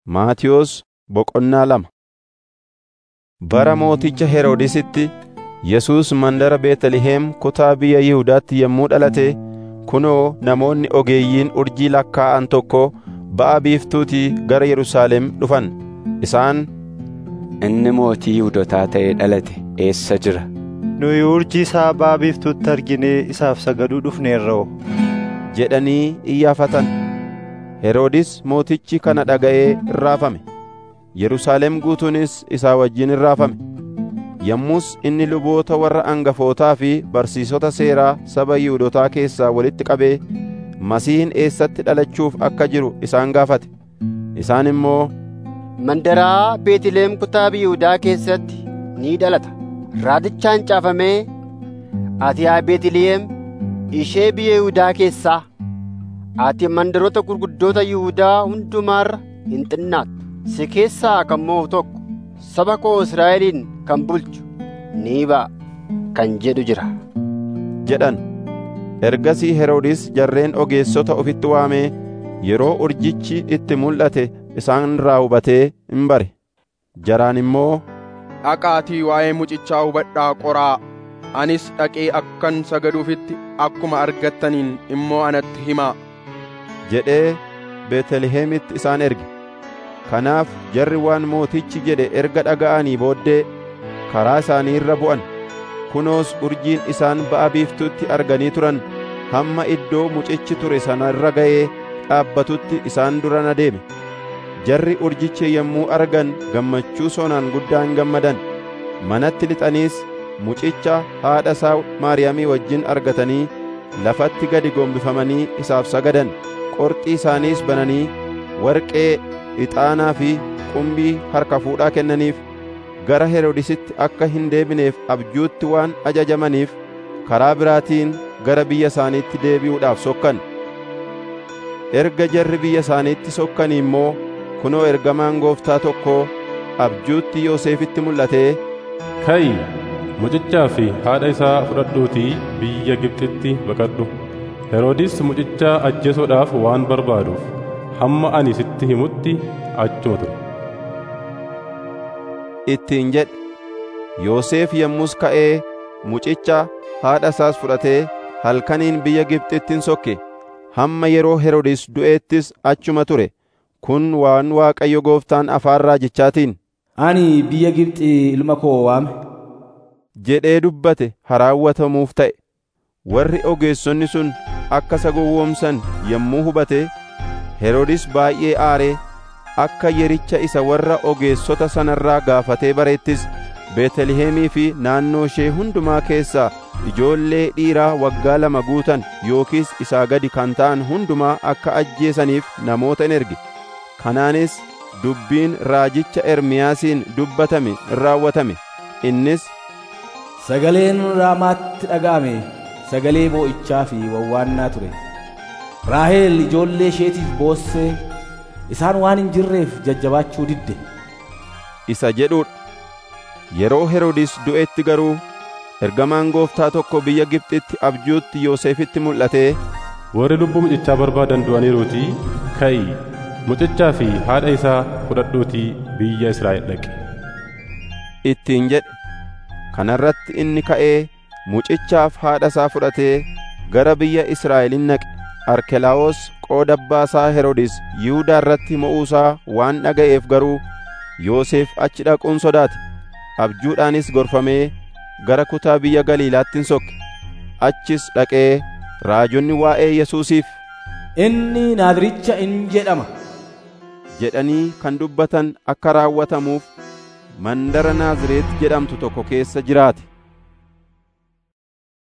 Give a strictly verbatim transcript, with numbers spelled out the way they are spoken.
Maatiyos boqonnaa lama. Bara mooticha Heroodisitti Yesuus mandara Beetlihem kutaa biyya Yihuudaatti yommuu dhalate, kunoo namoonni ogeeyyiin urjii lakkaa'an tokko ba'a biiftuutii gara Yerusaalem dhufan. Isaan, Inni mootii Yihuudootaa ta'ee dhalate eessa jira? Nuyi urjii isaa ba'a biiftuutti arginee isaaf sagaduu dhufneerroo jedhanii iyyaafatan. Heroodis mootichi kana dhaga'ee irraafame. Yerusaalem guutuunis isaa wajjin irraafame. Yommus inni luboota warra angafootaa fi barsiisota seeraa saba Yihuudootaa keessaa walitti qabee Masiihiin eessatti dhalachuuf akka jiru isaan gaafate. Isaan immoo, Mandaraa Beetlihem kutaa biyya Yihuudaa keessatti ni dhalata. Raajichaan caafamee, ati yaa Beetlihem ishee biyya Yihuudaa keessaa, ati mandaroota gurguddoota Yihuudaa hundumaarra hin xinnaattu. Si keessaa kan moo'u tokko saba koo Israa'elin kan bulchu ni ba'a kan jedhu jira jedhan. Ergasii Heroodis jarreen ogeessota ofitti waamee yeroo urjichi itti mul'ate isaan irraa hubatee hin bare. Jaraan immoo, Dhaqaatii waa'ee mucichaa hubadhaa qoraa, anis dhaqee akkan sagaduufitti akkuma argattaniin immoo anatti himaa jedhee Beetlihemitti isaan erge. Kanaaf jarri waan mootichi jedhe erga dhaga'anii booddee karaa isaanii irra bu'an. Kunoos urjiin isaan ba'a biiftuutti arganii turan hamma iddoo mucichi ture sana irra ga'ee dhaabbatutti isaan dura adeeme. Jarri urjicha yommuu argan gammachuu sonaan guddaan gammadan. Manatti lixaniis mucicha haadha isaa Maariyaamii wajjin argatanii lafatti gadi gombifamanii isaaf sagadan. Qorxii isaaniis bananii warqee, ixaanaa fi qumbii harka fuudhaa kennaniif. Gara Heroodisitti akka hin deebineef abjuutti waan ajajamaniif karaa biraatiin gara biyya isaaniitti deebi'uudhaaf sokkan. Erga jarri biyya isaaniitti sokkanii immoo kunoo ergamaan Gooftaa tokko abjuutti Yoosefitti mul'atee, Ka'i, mucichaa fi haadha isaa fudhadhuutii biyya Gibxitti baqadhu. Heroodis mucicha ajjeesuudhaaf waan barbaaduuf hamma ani sitti himutti achuma ture ittiin jedhe. Yoosef yommus ka'ee mucicha haadha isaas fudhatee halkaniin biyya Gibxittin sokke. Hamma yeroo Heroodis du'eettis achuma ture. Kun waan Waaqayyo Gooftaan afaan raajichaatiin, Ani biyya Gibxi ilma koo waame jedhee dubbate raawwatamuuf ta'e. Warri ogeessonni sun akka isa gowwoomsan yommuu hubate, Heroodis baay'ee aaree akka yericha isa warra ogeessota sanarraa gaafatee bareettis Beetlihemii fi naannoo ishee hundumaa keessaa ijoollee dhiiraa waggaa lama guutan yookiis isaa gadi kan ta'an hundumaa akka ajjeesaniif namoota in erge. Kanaanis dubbiin raajicha Ermiyaasiin dubbatame in raawwatame. Innis, Sagaleen Raamaatti dhaga'ame sagalee boo'ichaa fi wawwaannaa ture. Raahel ijoollee isheetiif boossee isaan waan hin jirreef jajjabaachuu didde isa jedhuudha. Yeroo Heroodis du'etti garuu ergamaan Gooftaa tokko biyya Gibxitti abjuutti Yoosefitti mul'atee, Warri lubbuu mucichaa barbaadan du'aniiruutii ka'i, mucichaa fi haadha isaa fudhadhuutii biyya Israa'el dhaqi ittiin jedhe. Kanarratti inni ka'ee mucichaaf haadha isaa fudhatee gara biyya Israa'elin dhaqe. Arkelaawos qooda abbaasaa Heroodis Yihuudaa irratti mo'uusaa waan dhaga'eef garuu Yoosef achi dhaquun sodaate. Abjuudhaanis gorfamee gara kutaa biyya Galiilaattin sokke. Achis dhaqee raajonni waa'ee Yesuusiif, Inni Naaziricha in jedhama jedhanii kan dubbatan akka raawwatamuuf mandara Naazreet jedhamtu tokko keessa jiraate.